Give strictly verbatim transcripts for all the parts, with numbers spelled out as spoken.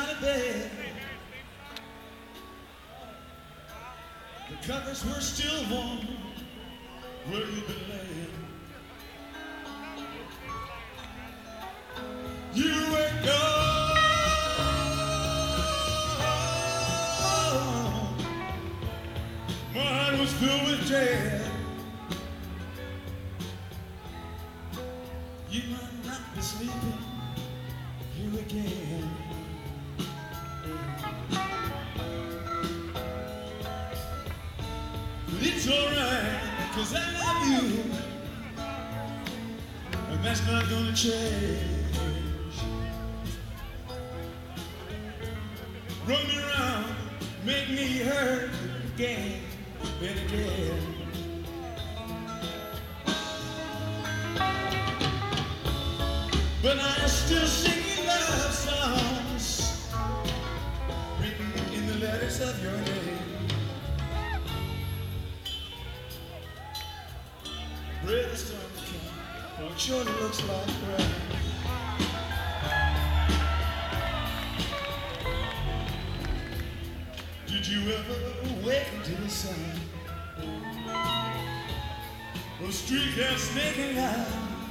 beside the bed. The covers were still warm where you'd been laying. You were gone. My heart was filled with dread. You might not be sleeping here again. But it's alright, cause I love you, and that's not gonna change. Run me around, make me hurt again and again. But I still sing love songs, written in the letters of your name. Brother storm to come, oh, it surely looks like rain. Did you ever wake into the sun? Those street cats sneaking out,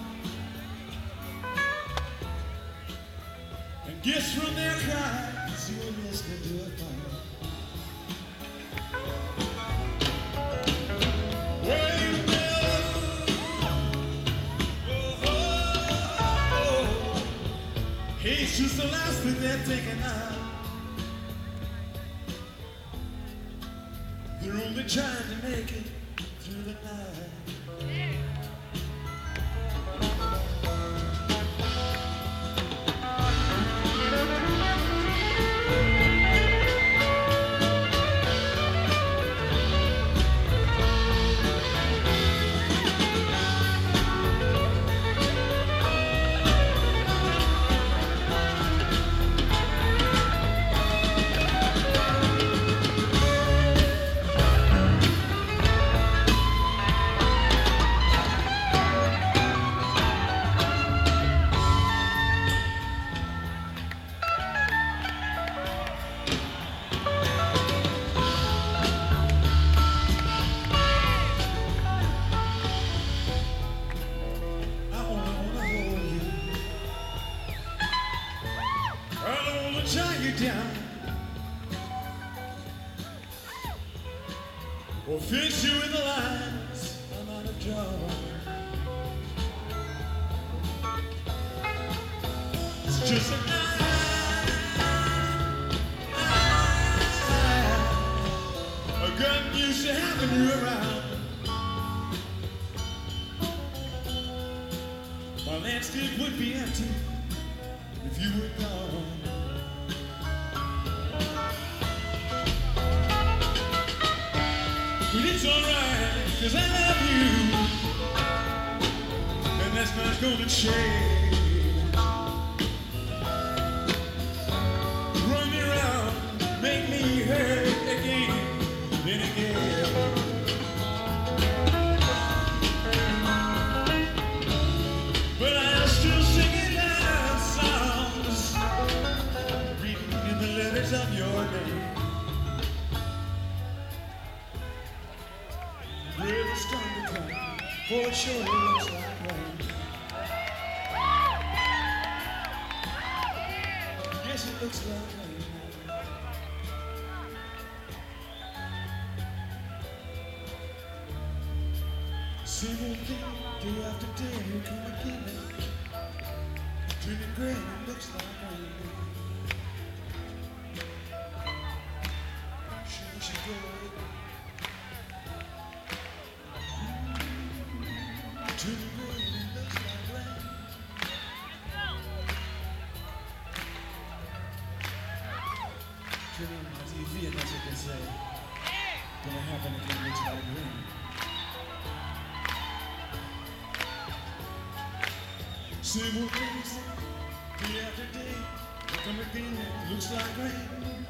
and guess from their cries you were listening to a fire. Well, you know, oh, oh, oh, hate's just the last thing they're thinking of. They're only trying to make it through the night. Tie you down or fix you in the lines I'm out of job. It's just a night, a gun used to having you around. My landscape would be empty if you were gone. But it's alright, cause I love you, and that's not gonna change. Run me around, make me hurt again and again. But I'm still singing love songs, reading in the letters of your name. River's starting to come, for it surely looks like rain. Yes, it looks like rain. Same old thing, day after day, you come again. Turning gray, it looks like rain. Sure, we should go away. Turn on my T V and that's what they say. Gonna happen again, looks like rain. Same old things, day after day. Come again, it looks like rain.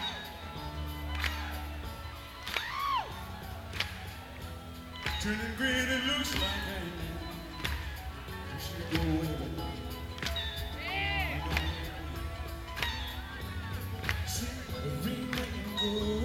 Turning green, it looks like rain. You should go away. you.